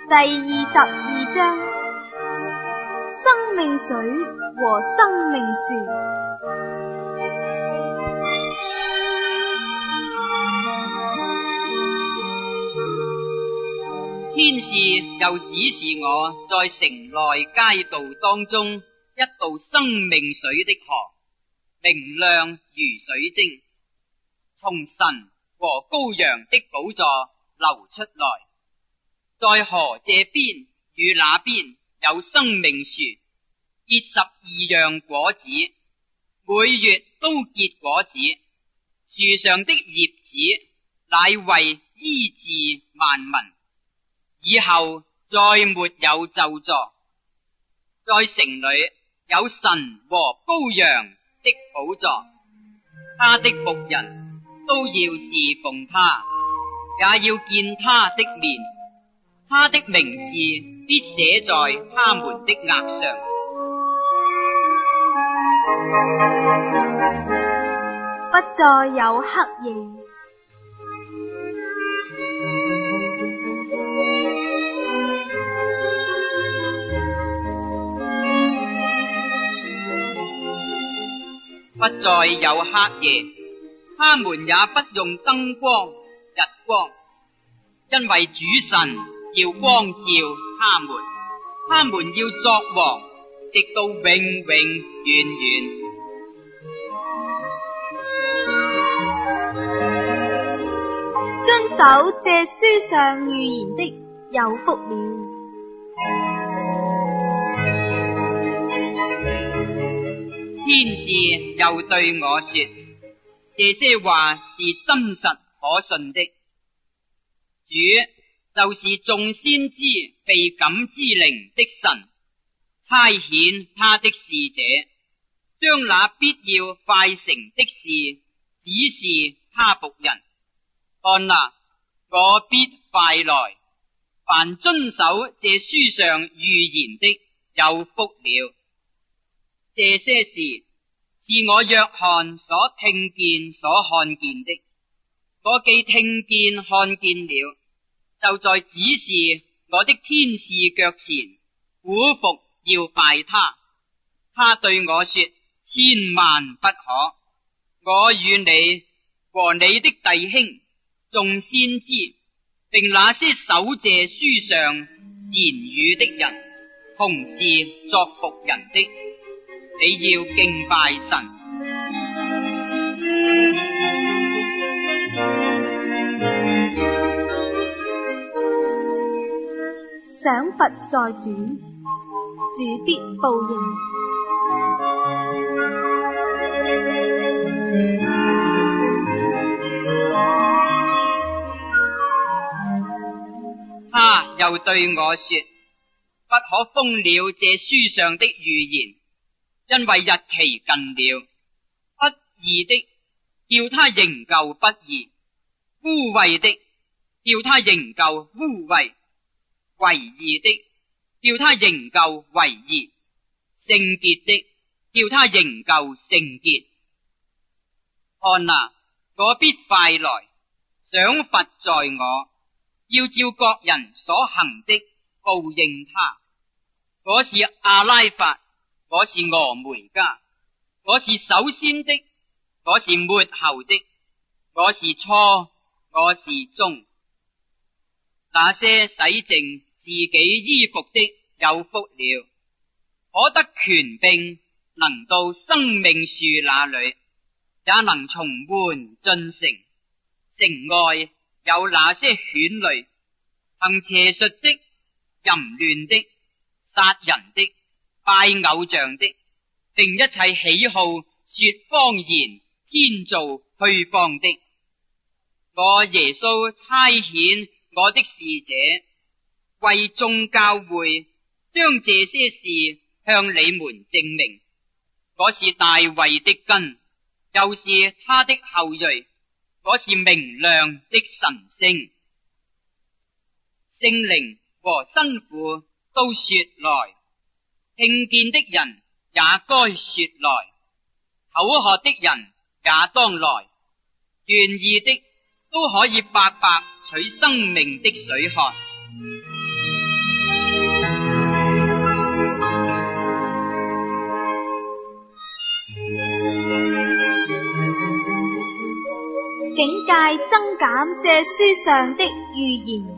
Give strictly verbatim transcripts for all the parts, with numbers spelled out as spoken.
第二十二章：生命水和生命樹。 天使又指示我在城內街道當中一道生命水的河，明亮如水晶，從神和羔羊的寶座流出來。在河這邊與那邊有生命樹，結十二樣果子，每月都結果子。樹上的葉子乃為醫治萬民，以後再沒有咒詛。在城裏有神和羔羊的寶座，他的僕人都要侍奉他，也要見他的面，他的名字必寫在他們的額上。 不再有黑夜。 不再有黑夜，他們也不用燈光、日光，因為主神要光照他們，他們要作王，直到永永遠遠。 遵守這書上預言的有福了。 天使又對我說，這些話是真實可信的。主就是眾先知被感之靈的神，差遣他的使者，將那必要快成的事指示他僕人。看哪，我必快來，凡遵守這書上預言的有福了。這些事是我約翰所聽見所看見的，我既聽見看見了，就在指示我的天使腳前俯伏要拜他。他對我說，千萬不可，我與你和你的弟兄眾先知並那些守這書上言語的人，同是作僕人的，你要敬拜神。 賞罰在主，主必報應。 他又對我說，不可封了這書上的預言，因為日期近了。不義的叫他仍舊不義，污穢的叫他仍舊污穢，為義的叫他仍舊為義，聖潔的叫他仍舊聖潔。看哪，我必快來，賞罰在我，要照各人所行的報應他。我是阿拉法，我是俄梅加，我是首先的，我是末後的，我是初，我是終。那些洗淨自己衣服的有福了，可得權柄，能到生命樹那裏，也能從門進城。城外有那些犬類，行邪術的、淫亂的、殺人的、拜偶像的，並一切喜好說謊言、編造虛謊的。我耶穌差遣我的使者，為眾教會將這些事向你們證明。我是大衛的根，又是他的後裔，我是明亮的晨星。聖靈和新婦都說來，聽見的人也該說來，口渴的人也當來，願意的都可以白白取生命的水喝。 境界增減這書上的預言。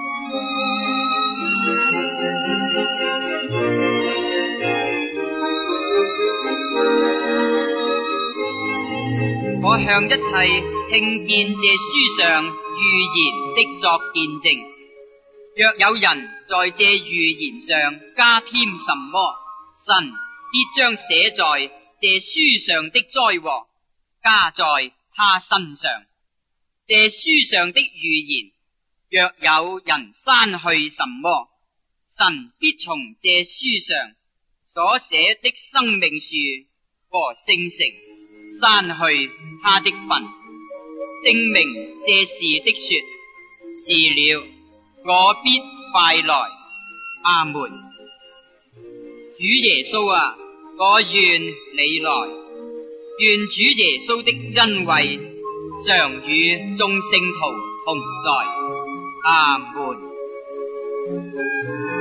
我向一切聽見這書上預言的作見證，若有人在這預言上加添什麼，神必將寫在這書上的災禍加在他身上。這書上的預言，若有人刪去什麼，神必從這書上所寫的生命樹和聖城刪去他的份，證明這事的說，是了，我必快來。阿門。主耶穌啊，我願你來，願主耶穌的恩惠常與眾聖徒同在。阿門。